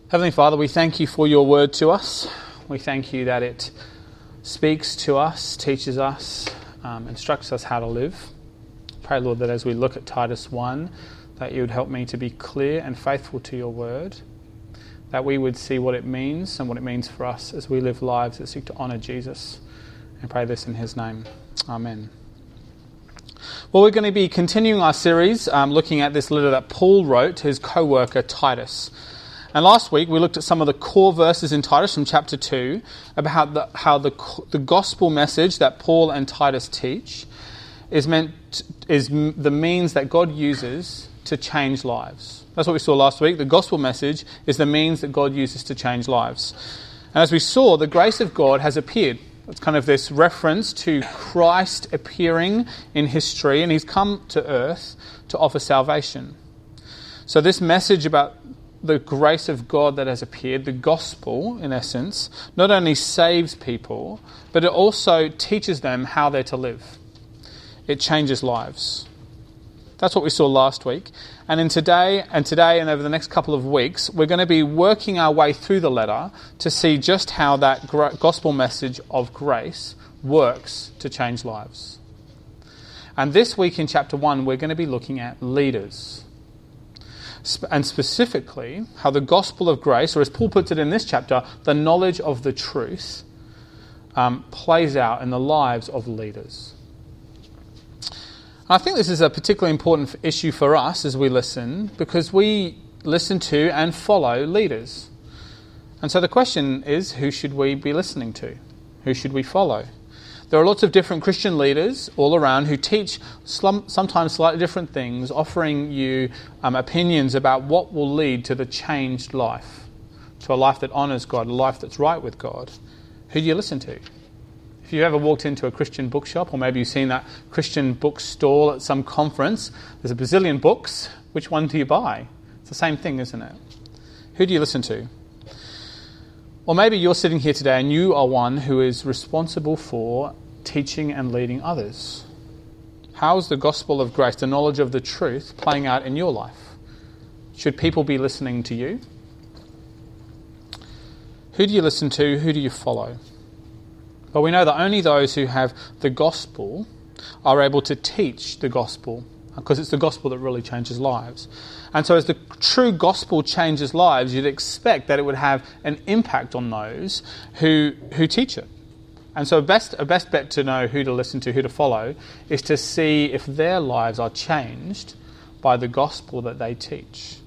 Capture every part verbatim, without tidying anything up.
Heavenly Father, we thank you for your word to us. We thank you that it speaks to us, teaches us, um, instructs us how to live. Pray, Lord, that as we look at Titus one, that you would help me to be clear and faithful to your word, that we would see what it means and what it means for us as we live lives that seek to honour Jesus. And pray this in his name. Amen. Well, we're going to be continuing our series um, looking at this letter that Paul wrote to his co-worker Titus. And last week we looked at some of the core verses in Titus from chapter two about how the, how the, the gospel message that Paul and Titus teach is meant is the means that God uses to change lives. That's what we saw last week. The gospel message is the means that God uses to change lives. And as we saw, the grace of God has appeared. It's kind of this reference to Christ appearing in history, and he's come to earth to offer salvation. So this message about the grace of God that has appeared, the gospel, in essence, not only saves people, but it also teaches them how they're to live. It changes lives. That's what we saw last week. And in today, and today and over the next couple of weeks, we're going to be working our way through the letter to see just how that gospel message of grace works to change lives. And this week in chapter one, we're going to be looking at leaders. And specifically, how the gospel of grace, or as Paul puts it in this chapter, the knowledge of the truth, um, plays out in the lives of leaders. I think this is a particularly important issue for us as we listen, because we listen to and follow leaders. And so the question is, who should we be listening to? Who should we follow? There are lots of different Christian leaders all around who teach sometimes slightly different things, offering you um, opinions about what will lead to the changed life, to a life that honours God, a life that's right with God. Who do you listen to? If you ever walked into a Christian bookshop, or maybe you've seen that Christian book stall at some conference, there's a bazillion books. Which one do you buy? It's the same thing, isn't it? Who do you listen to? Or maybe you're sitting here today and you are one who is responsible for teaching and leading others. How is the gospel of grace, the knowledge of the truth, playing out in your life? Should people be listening to you? Who do you listen to? Who do you follow? Well, we know that only those who have the gospel are able to teach the gospel, because it's the gospel that really changes lives. And so as the true gospel changes lives, you'd expect that it would have an impact on those who who teach it. And so a best, a best bet to know who to listen to, who to follow, is to see if their lives are changed by the gospel that they teach.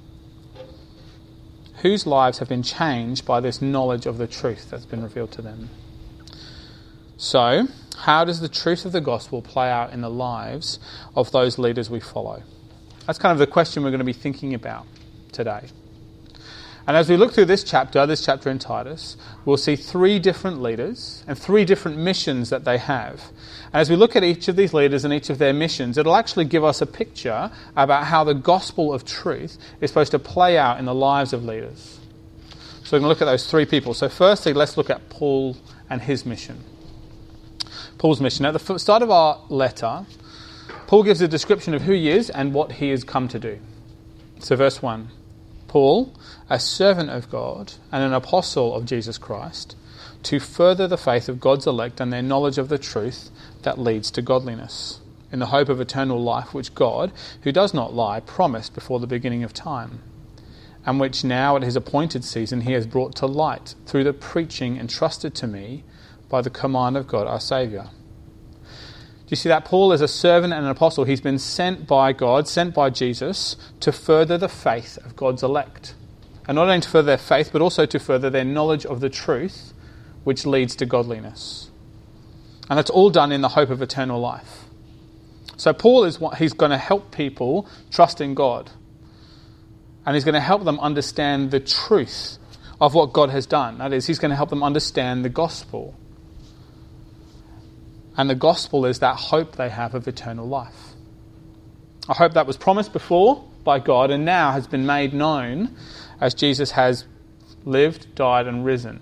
Whose lives have been changed by this knowledge of the truth that's been revealed to them? So, how does the truth of the gospel play out in the lives of those leaders we follow? That's kind of the question we're going to be thinking about today. And as we look through this chapter, this chapter in Titus, we'll see three different leaders and three different missions that they have. And as we look at each of these leaders and each of their missions, it'll actually give us a picture about how the gospel of truth is supposed to play out in the lives of leaders. So we're going to look at those three people. So firstly, let's look at Paul and his mission. Paul's mission. At the start of our letter, Paul gives a description of who he is and what he has come to do. So verse one, Paul, a servant of God and an apostle of Jesus Christ, to further the faith of God's elect and their knowledge of the truth that leads to godliness, in the hope of eternal life which God, who does not lie, promised before the beginning of time, and which now at his appointed season he has brought to light through the preaching entrusted to me by the command of God our Saviour. Do you see that? Paul is a servant and an apostle. He's been sent by God, sent by Jesus, to further the faith of God's elect. And not only to further their faith, but also to further their knowledge of the truth, which leads to godliness. And that's all done in the hope of eternal life. So Paul is what he's going to help people trust in God. And he's going to help them understand the truth of what God has done. That is, he's going to help them understand the gospel. And the gospel is that hope they have of eternal life. A hope that was promised before by God and now has been made known as Jesus has lived, died and risen.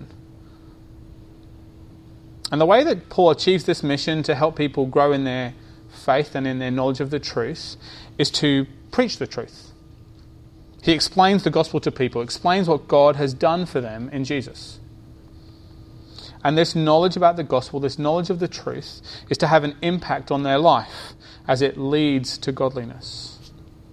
And the way that Paul achieves this mission to help people grow in their faith and in their knowledge of the truth is to preach the truth. He explains the gospel to people, explains what God has done for them in Jesus. And this knowledge about the gospel, this knowledge of the truth, is to have an impact on their life as it leads to godliness.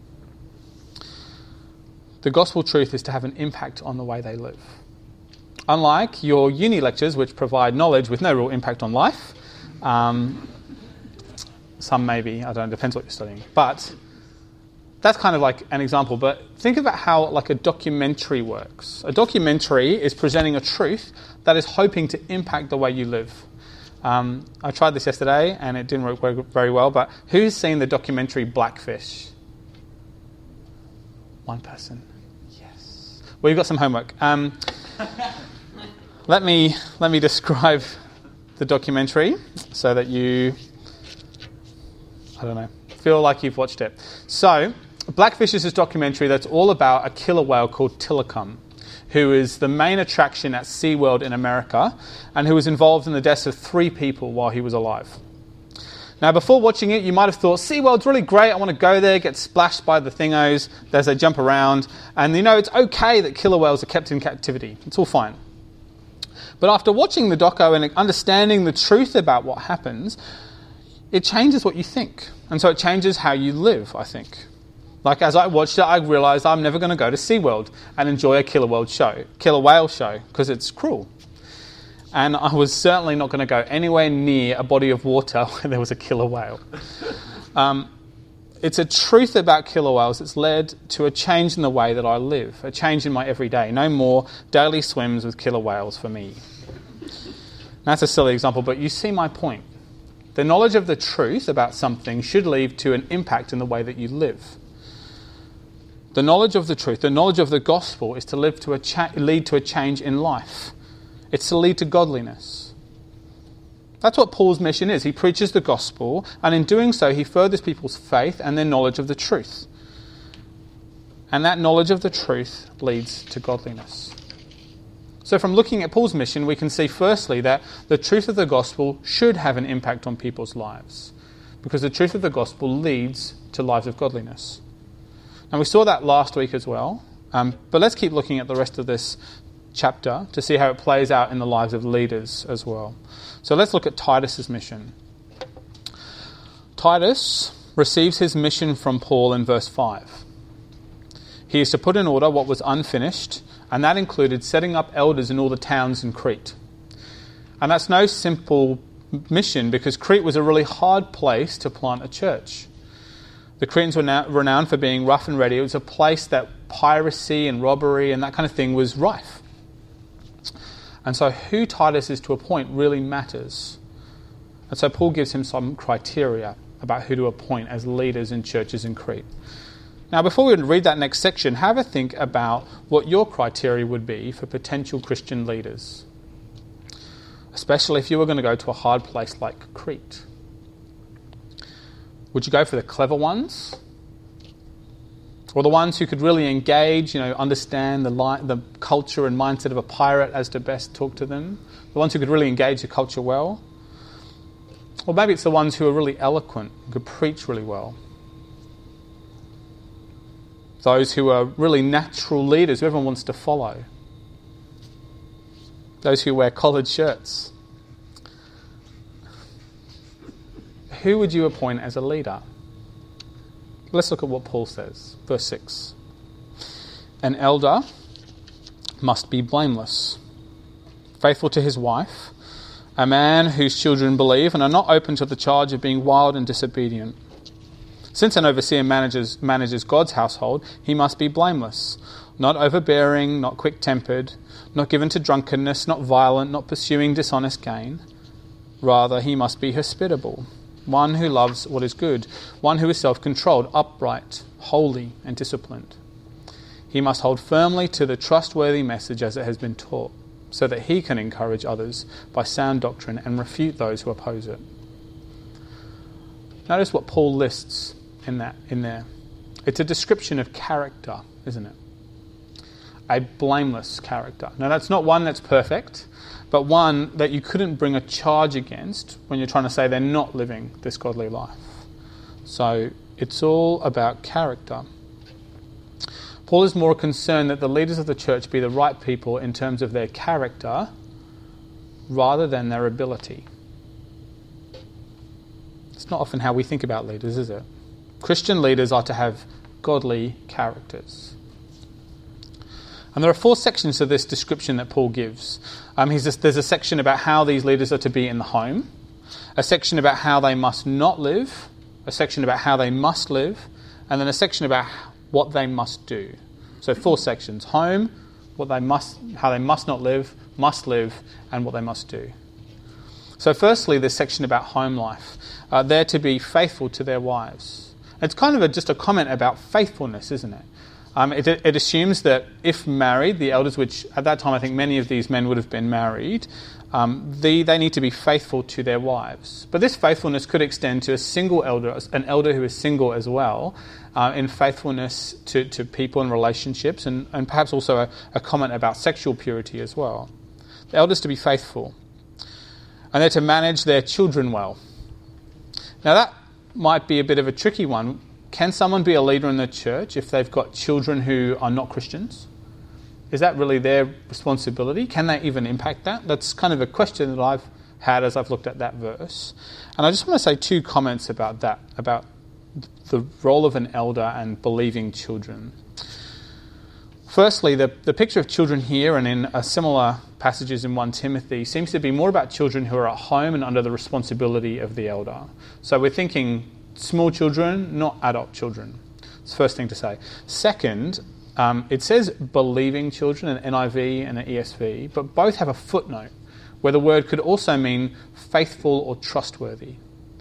The gospel truth is to have an impact on the way they live. Unlike your uni lectures, which provide knowledge with no real impact on life, um, some maybe, I don't know, depends what you're studying. But that's kind of like an example. But think about how like a documentary works. A documentary is presenting a truth that is hoping to impact the way you live. Um, I tried this yesterday and it didn't work very well, but who's seen the documentary Blackfish? One person. Yes. Well, you've got some homework. Um, let me let me describe the documentary so that you, I don't know, feel like you've watched it. So, Blackfish is this documentary that's all about a killer whale called Tilikum, who is the main attraction at SeaWorld in America and who was involved in the deaths of three people while he was alive. Now, before watching it, you might have thought, SeaWorld's really great, I want to go there, get splashed by the thingos as they jump around, and you know, it's okay that killer whales are kept in captivity. It's all fine. But after watching the doco and understanding the truth about what happens, it changes what you think. And so it changes how you live, I think. Like, as I watched it, I realised I'm never going to go to SeaWorld and enjoy a killer whale show, killer whale show, because it's cruel. And I was certainly not going to go anywhere near a body of water where there was a killer whale. Um, it's a truth about killer whales that's led to a change in the way that I live, a change in my everyday. No more daily swims with killer whales for me. That's a silly example, but you see my point. The knowledge of the truth about something should lead to an impact in the way that you live. The knowledge of the truth, the knowledge of the gospel, is to live to a cha- lead to a change in life. It's to lead to godliness. That's what Paul's mission is. He preaches the gospel, and in doing so, he furthers people's faith and their knowledge of the truth. And that knowledge of the truth leads to godliness. So from looking at Paul's mission, we can see firstly that the truth of the gospel should have an impact on people's lives, because the truth of the gospel leads to lives of godliness. And we saw that last week as well, um, but let's keep looking at the rest of this chapter to see how it plays out in the lives of leaders as well. So let's look at Titus's mission. Titus receives his mission from Paul in verse five. He is to put in order what was unfinished, and that included setting up elders in all the towns in Crete. And that's no simple mission, because Crete was a really hard place to plant a church. The Cretans were now renowned for being rough and ready. It was a place that piracy and robbery and that kind of thing was rife. And so who Titus is to appoint really matters. And so Paul gives him some criteria about who to appoint as leaders in churches in Crete. Now, before we read that next section, have a think about what your criteria would be for potential Christian leaders, especially if you were going to go to a hard place like Crete. Would you go for the clever ones? Or the ones who could really engage, you know, understand the li- the culture and mindset of a pirate as to best talk to them? The ones who could really engage the culture well? Or maybe it's the ones who are really eloquent, who could preach really well. Those who are really natural leaders who everyone wants to follow. Those who wear collared shirts. Who would you appoint as a leader? Let's look at what Paul says. Verse six. An elder must be blameless, faithful to his wife, a man whose children believe and are not open to the charge of being wild and disobedient. Since an overseer manages, manages God's household, he must be blameless, not overbearing, not quick-tempered, not given to drunkenness, not violent, not pursuing dishonest gain. Rather, he must be hospitable, one who loves what is good, one who is self-controlled, upright, holy, and disciplined. He must hold firmly to the trustworthy message as it has been taught, so that he can encourage others by sound doctrine and refute those who oppose it. Notice what Paul lists in that in there. It's a description of character, isn't it? A blameless character. Now, that's not one that's perfect, but one that you couldn't bring a charge against when you're trying to say they're not living this godly life. So it's all about character. Paul is more concerned that the leaders of the church be the right people in terms of their character rather than their ability. It's not often how we think about leaders, is it? Christian leaders are to have godly characters. And there are four sections of this description that Paul gives. Um, he's just, there's a section about how these leaders are to be in the home, a section about how they must not live, a section about how they must live, and then a section about what they must do. So four sections: home, what they must, how they must not live, must live, and what they must do. So firstly, this section about home life. Uh, they're to be faithful to their wives. It's kind of a, just a comment about faithfulness, isn't it? Um, it, it assumes that if married, the elders, which at that time I think many of these men would have been married, um, the, they need to be faithful to their wives. But this faithfulness could extend to a single elder, an elder who is single as well, uh, in faithfulness to, to people and relationships, and, and perhaps also a, a comment about sexual purity as well. The elders to be faithful. And they're to manage their children well. Now that might be a bit of a tricky one. Can someone be a leader in the church if they've got children who are not Christians? Is that really their responsibility? Can they even impact that? That's kind of a question that I've had as I've looked at that verse. And I just want to say two comments about that, about the role of an elder and believing children. Firstly, the, the picture of children here and in a similar passages in First Timothy seems to be more about children who are at home and under the responsibility of the elder. So we're thinking small children, not adult children. It's the first thing to say. Second, um, it says believing children, an N I V and an E S V, but both have a footnote where the word could also mean faithful or trustworthy.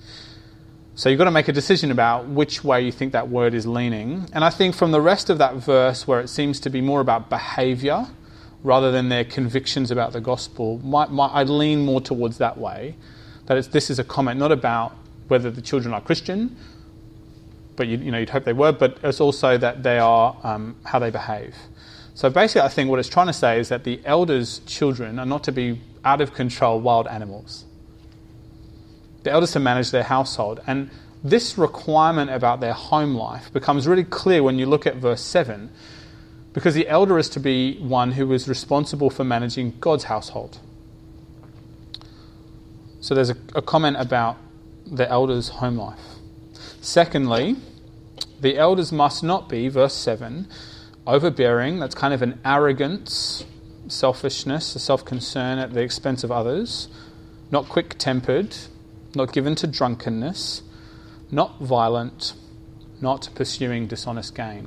So you've got to make a decision about which way you think that word is leaning. And I think from the rest of that verse, where it seems to be more about behaviour rather than their convictions about the gospel, my, my, I'd lean more towards that way, that it's, this is a comment not about whether the children are Christian, but you, you know, you'd hope they were, but it's also that they are, um, how they behave. So basically I think what it's trying to say is that the elders' children are not to be out of control wild animals. The elders to manage their household. And this requirement about their home life becomes really clear when you look at verse seven, because the elder is to be one who is responsible for managing God's household. So there's a, a comment about the elders' home life. Secondly, the elders must not be, verse seven, overbearing. That's kind of an arrogance, selfishness, a self-concern at the expense of others. Not quick-tempered, not given to drunkenness, not violent, not pursuing dishonest gain.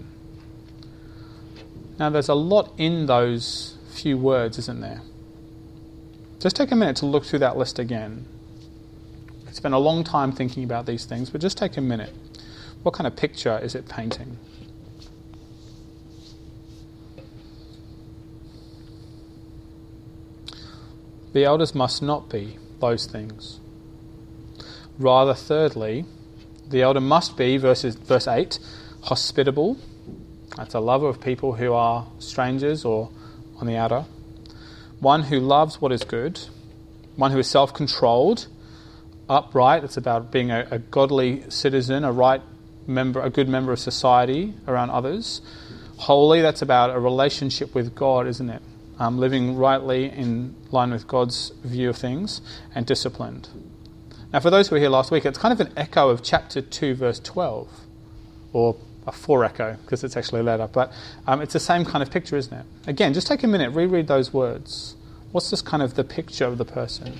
Now there's a lot in those few words, isn't there? Just take a minute to look through that list again. Spend a long time thinking about these things, but just take a minute. What kind of picture is it painting? The elders must not be those things. Rather, thirdly, the elder must be, verses, verse eight, hospitable. That's a lover of people who are strangers or on the outer. One who loves what is good. One who is self-controlled. Upright, it's about being a, a godly citizen, a right member, a good member of society around others. Holy, that's about a relationship with God, isn't it? Um, living rightly in line with God's view of things. And disciplined. Now for those who were here last week, it's kind of an echo of chapter two, verse twelve. Or a fore echo, because it's actually later. But um, it's the same kind of picture, isn't it? Again, just take a minute, reread those words. What's this kind of the picture of the person?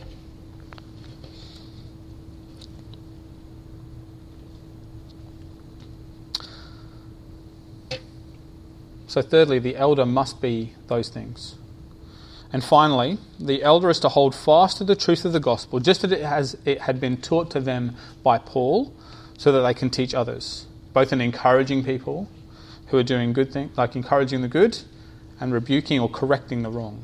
So thirdly, the elder must be those things. And finally, the elder is to hold fast to the truth of the gospel, just as it has it had been taught to them by Paul, so that they can teach others, both in encouraging people who are doing good things, like encouraging the good, and rebuking or correcting the wrong.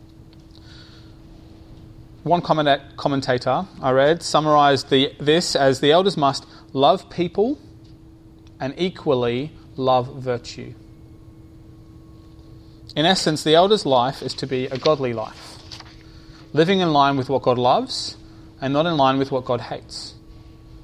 One commentator I read summarised the, this as the elders must love people and equally love virtue. In essence, the elder's life is to be a godly life, living in line with what God loves and not in line with what God hates.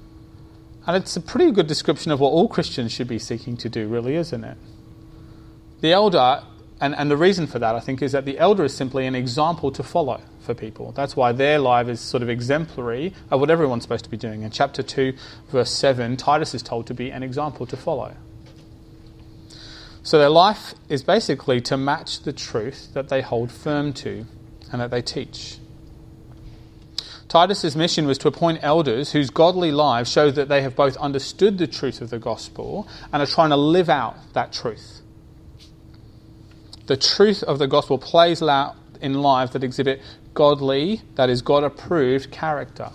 And it's a pretty good description of what all Christians should be seeking to do, really, isn't it? The elder, and, and the reason for that, I think, is that the elder is simply an example to follow for people. That's why their life is sort of exemplary of what everyone's supposed to be doing. In chapter two, verse seven, Titus is told to be an example to follow. So their life is basically to match the truth that they hold firm to and that they teach. Titus's mission was to appoint elders whose godly lives show that they have both understood the truth of the gospel and are trying to live out that truth. The truth of the gospel plays out in lives that exhibit godly, that is God-approved character.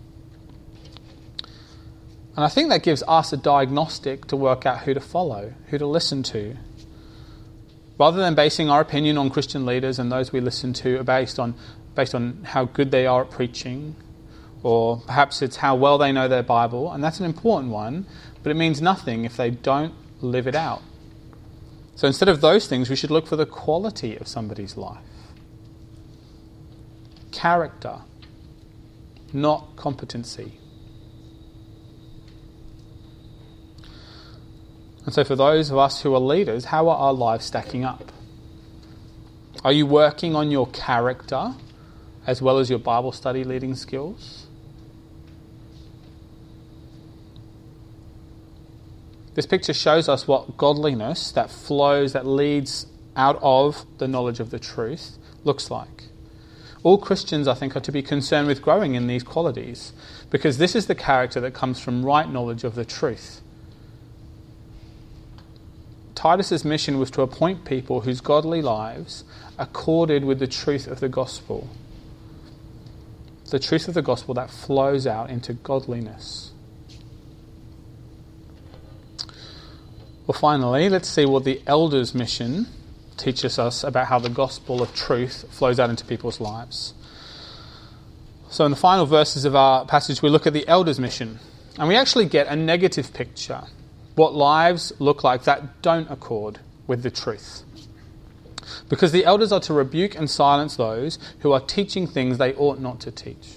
And I think that gives us a diagnostic to work out who to follow, who to listen to. Rather than basing our opinion on Christian leaders and those we listen to are based on based on how good they are at preaching, or perhaps it's how well they know their Bible, and that's an important one, but it means nothing if they don't live it out. So instead of those things, we should look for the quality of somebody's life. Character, not competency. And so for those of us who are leaders, how are our lives stacking up? Are you working on your character as well as your Bible study leading skills? This picture shows us what godliness that flows, that leads out of the knowledge of the truth, looks like. All Christians, I think, are to be concerned with growing in these qualities, because this is the character that comes from right knowledge of the truth. Titus's mission was to appoint people whose godly lives accorded with the truth of the gospel. The truth of the gospel that flows out into godliness. Well, finally, let's see what the elders' mission teaches us about how the gospel of truth flows out into people's lives. So in the final verses of our passage, we look at the elders' mission, and we actually get a negative picture. What lives look like that don't accord with the truth. Because the elders are to rebuke and silence those who are teaching things they ought not to teach.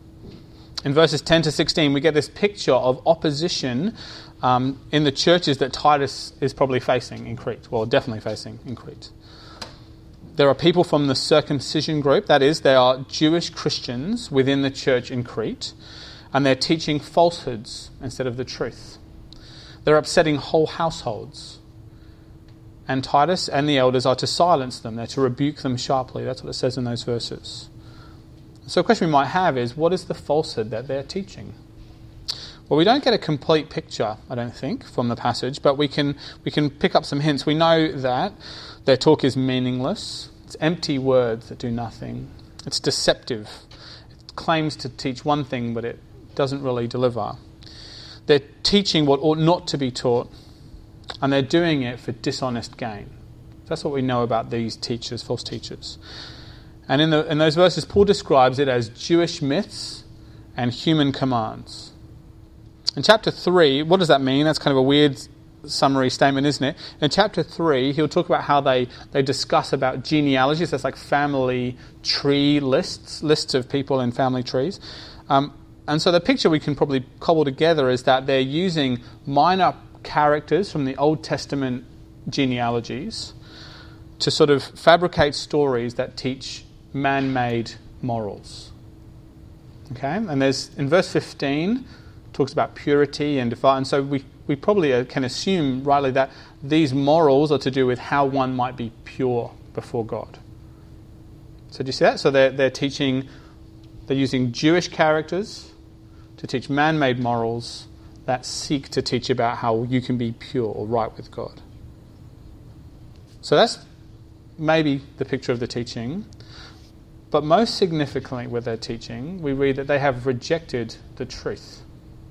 In verses ten to sixteen, we get this picture of opposition um, in the churches that Titus is probably facing in Crete. Well, definitely facing in Crete. There are people from the circumcision group, that is, they are Jewish Christians within the church in Crete, and they're teaching falsehoods instead of the truth. They're upsetting whole households. And Titus and the elders are to silence them. They're to rebuke them sharply. That's what it says in those verses. So a question we might have is, what is the falsehood that they're teaching? Well, we don't get a complete picture, I don't think, from the passage, but we can we can pick up some hints. We know that their talk is meaningless. It's empty words that do nothing. It's deceptive. It claims to teach one thing, but it doesn't really deliver. They're teaching what ought not to be taught, and they're doing it for dishonest gain. That's what we know about these teachers, false teachers. And in, the, in those verses, Paul describes it as Jewish myths and human commands. In chapter three, what does that mean? That's kind of a weird summary statement, isn't it? In chapter three, he'll talk about how they, they discuss about genealogies. That's like family tree lists, lists of people in family trees. Um, and so the picture we can probably cobble together is that they're using minor characters from the Old Testament genealogies to sort of fabricate stories that teach man-made morals. Okay? And there's, in verse fifteen, talks about purity and defile, and so we, we probably can assume rightly that these morals are to do with how one might be pure before God. So do you see that? So they're, they're teaching, they're using Jewish characters to teach man-made morals that seek to teach about how you can be pure or right with God. So that's maybe the picture of the teaching. But most significantly with their teaching, we read that they have rejected the truth.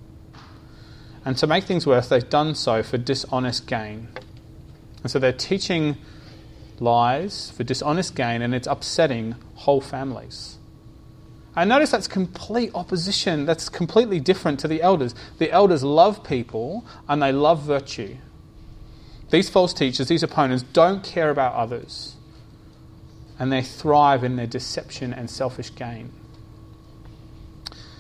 And to make things worse, they've done so for dishonest gain. And so they're teaching lies for dishonest gain, and it's upsetting whole families. And notice that's complete opposition. That's completely different to the elders. The elders love people and they love virtue. These false teachers, these opponents, don't care about others. And they thrive in their deception and selfish gain.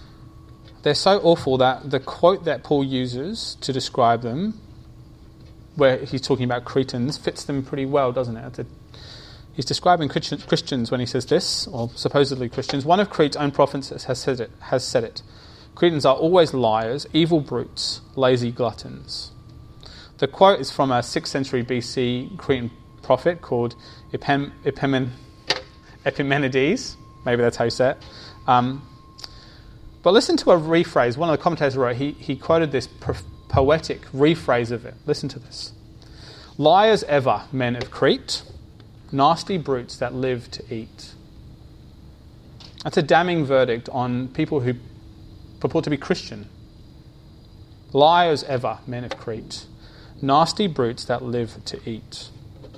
They're so awful that the quote that Paul uses to describe them where he's talking about Cretans fits them pretty well, doesn't it? A, he's describing Christians when he says this, or supposedly Christians. One of Crete's own prophets has said it. Has said it. Cretans are always liars, evil brutes, lazy gluttons. The quote is from a sixth century B C Cretan prophet called Epim, Epimen, Epimenides. Maybe that's how you say it. Um, but listen to a rephrase. One of the commentators wrote, he, he quoted this pro- poetic rephrase of it. Listen to this. Liars ever, men of Crete, nasty brutes that live to eat. That's a damning verdict on people who purport to be Christian. Liars ever, men of Crete, nasty brutes that live to eat.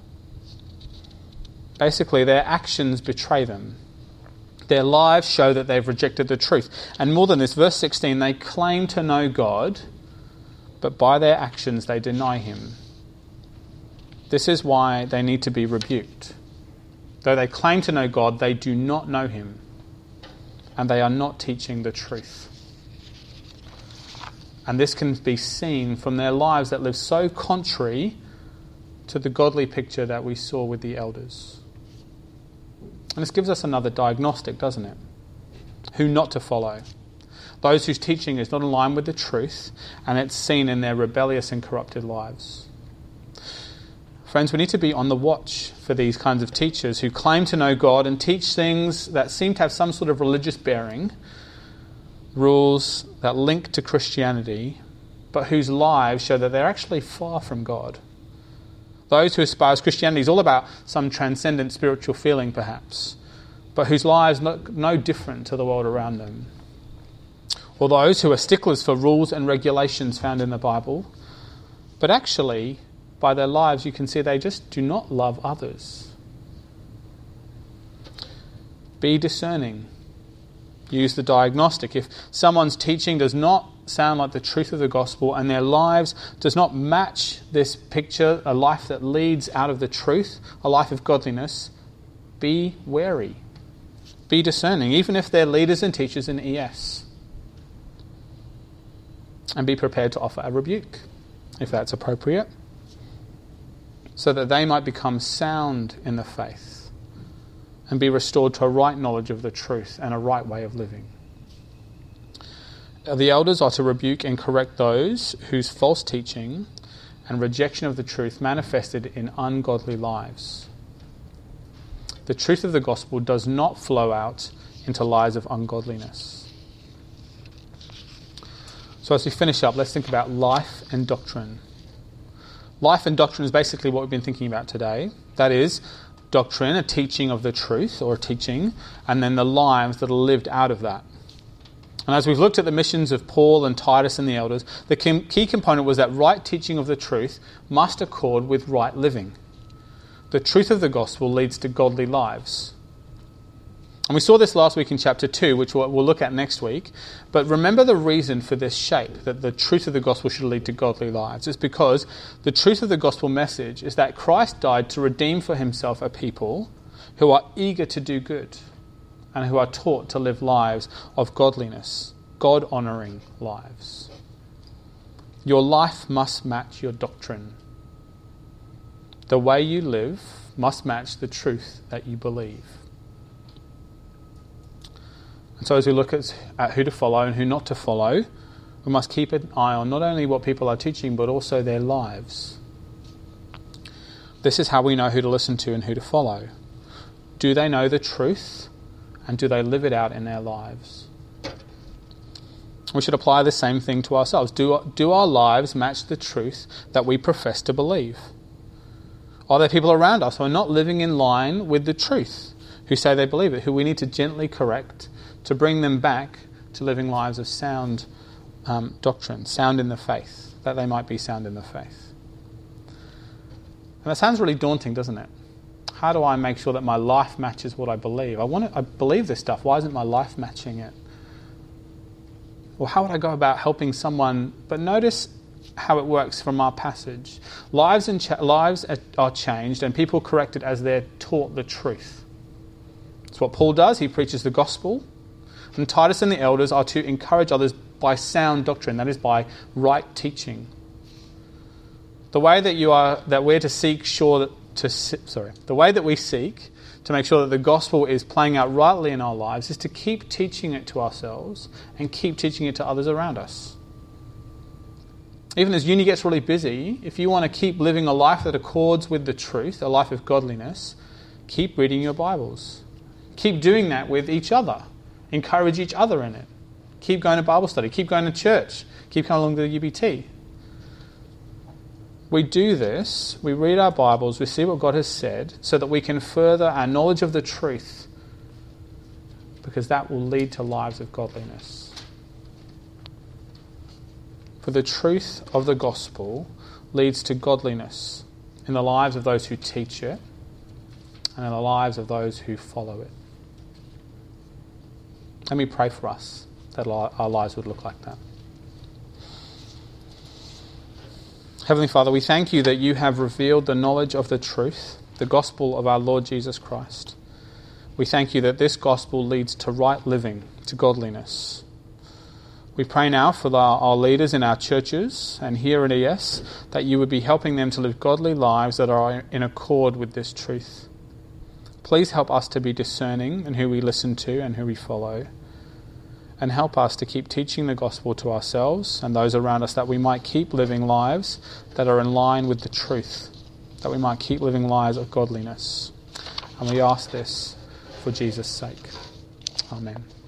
Basically, their actions betray them. Their lives show that they've rejected the truth. And more than this, verse sixteen, they claim to know God, but by their actions they deny him. This is why they need to be rebuked. Though they claim to know God, they do not know him, and they are not teaching the truth. And this can be seen from their lives that live so contrary to the godly picture that we saw with the elders. And this gives us another diagnostic, doesn't it? Who not to follow. Those whose teaching is not in line with the truth, and it's seen in their rebellious and corrupted lives. Friends, we need to be on the watch for these kinds of teachers who claim to know God and teach things that seem to have some sort of religious bearing, rules that link to Christianity, but whose lives show that they're actually far from God. Those who espouse Christianity is all about some transcendent spiritual feeling, perhaps, but whose lives look no different to the world around them. Or those who are sticklers for rules and regulations found in the Bible, but actually, by their lives, you can see they just do not love others. Be discerning. Use the diagnostic. If someone's teaching does not sound like the truth of the gospel and their lives does not match this picture, a life that leads out of the truth, a life of godliness, be wary. Be discerning, even if they're leaders and teachers in E S. And be prepared to offer a rebuke, if that's appropriate, so that they might become sound in the faith and be restored to a right knowledge of the truth and a right way of living. The elders are to rebuke and correct those whose false teaching and rejection of the truth manifested in ungodly lives. The truth of the gospel does not flow out into lives of ungodliness. So as we finish up, let's think about life and doctrine. Life and doctrine is basically what we've been thinking about today. That is, doctrine, a teaching of the truth or a teaching, and then the lives that are lived out of that. And as we've looked at the missions of Paul and Titus and the elders, the key component was that right teaching of the truth must accord with right living. The truth of the gospel leads to godly lives. And we saw this last week in chapter two, which we'll look at next week. But remember the reason for this shape, that the truth of the gospel should lead to godly lives. It's because the truth of the gospel message is that Christ died to redeem for himself a people who are eager to do good and who are taught to live lives of godliness, God-honouring lives. Your life must match your doctrine. The way you live must match the truth that you believe. And so as we look at, at who to follow and who not to follow, we must keep an eye on not only what people are teaching, but also their lives. This is how we know who to listen to and who to follow. Do they know the truth? And do they live it out in their lives? We should apply the same thing to ourselves. Do, do our lives match the truth that we profess to believe? Are there people around us who are not living in line with the truth, who say they believe it, who we need to gently correct to bring them back to living lives of sound um, doctrine, sound in the faith, that they might be sound in the faith? And that sounds really daunting, doesn't it? How do I make sure that my life matches what I believe? I want to, I believe this stuff. Why isn't my life matching it? Or how would I go about helping someone? But notice how it works from our passage. Lives and cha- lives are changed and people corrected as they're taught the truth. That's what Paul does. He preaches the gospel. And Titus and the elders are to encourage others by sound doctrine, that is by right teaching. The way that you are, that we're to seek sure that, to sorry, the way that we seek to make sure that the gospel is playing out rightly in our lives is to keep teaching it to ourselves and keep teaching it to others around us. Even as uni gets really busy, if you want to keep living a life that accords with the truth, a life of godliness, keep reading your Bibles. Keep doing that with each other. Encourage each other in it. Keep going to Bible study. Keep going to church. Keep coming along to the U B T. We do this, we read our Bibles, we see what God has said, so that we can further our knowledge of the truth, because that will lead to lives of godliness. For the truth of the gospel leads to godliness in the lives of those who teach it and in the lives of those who follow it. Let me pray for us that our lives would look like that. Heavenly Father, we thank you that you have revealed the knowledge of the truth, the gospel of our Lord Jesus Christ. We thank you that this gospel leads to right living, to godliness. We pray now for our, our leaders in our churches and here at E S, that you would be helping them to live godly lives that are in accord with this truth. Please help us to be discerning in who we listen to and who we follow. And help us to keep teaching the gospel to ourselves and those around us, that we might keep living lives that are in line with the truth, that we might keep living lives of godliness. And we ask this for Jesus' sake. Amen.